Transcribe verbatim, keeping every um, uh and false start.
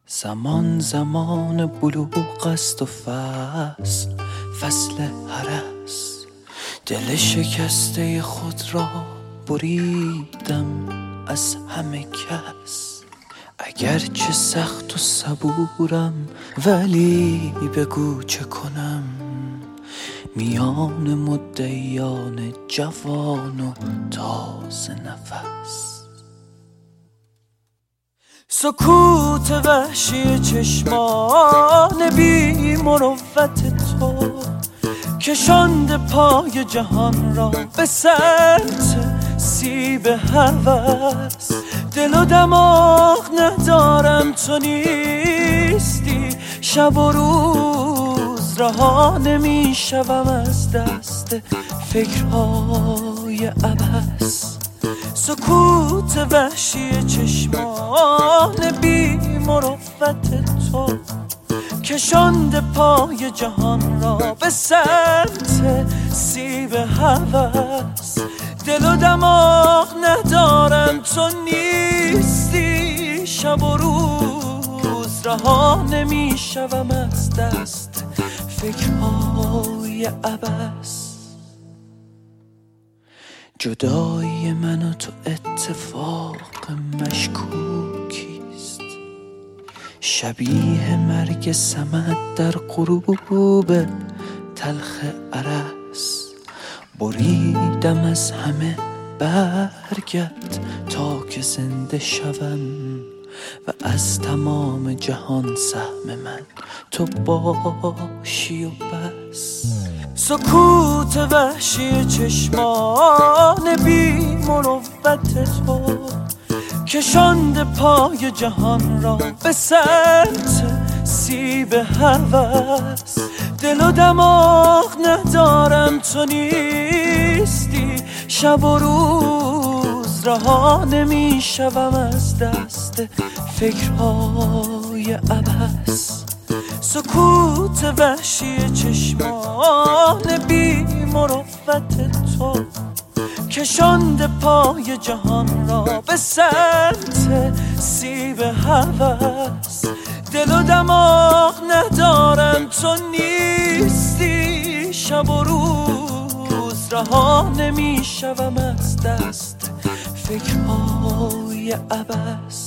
زمان زمان بلوغ است و فصل فصل هرس. دل شکسته خود را بریدم از همه کس. اگرچه سخت و صبورم ولی بگو چه کنم میان مدعیان جوان و تازه نفس. سکوت وحشی چشمان بی مروت تو کشانده پای جهان را به سمت سیب هوس. دل و دماغ ندارم تو نیستی، شب و روز رها نمی شوم از دست فکرهای عبث. سکوت وحشی چشمان بی مروت تو کشانده پای جهان را به سمت سیب هوس. دل و دماغ ندارم تو نیستی، شب و روز رها نمی شوم از دست فکرهای عبث. جدایی من و تو اتفاق مشکوکیست، شبیه مرگ صمد در غروب تلخ ارس. بریدم از همه برگت تا که زنده شوم و از تمام جهان سهم من تو باشی و بس. سکوت وحشی چشمان بی مروت تو کشانده پای جهان را به سمت سیب هوس. دل و دماغ ندارم تو نیستی، شب و روز رها نمی شوم از دست فکرهای عبث. سکوت وحشی چشمان بی مروت تو کشانده پای جهان را به سمت سیب هوس. دل و دماغ ندارم تو نیستی، شب و روز رها نمی شوم از دست فکرهای عبث.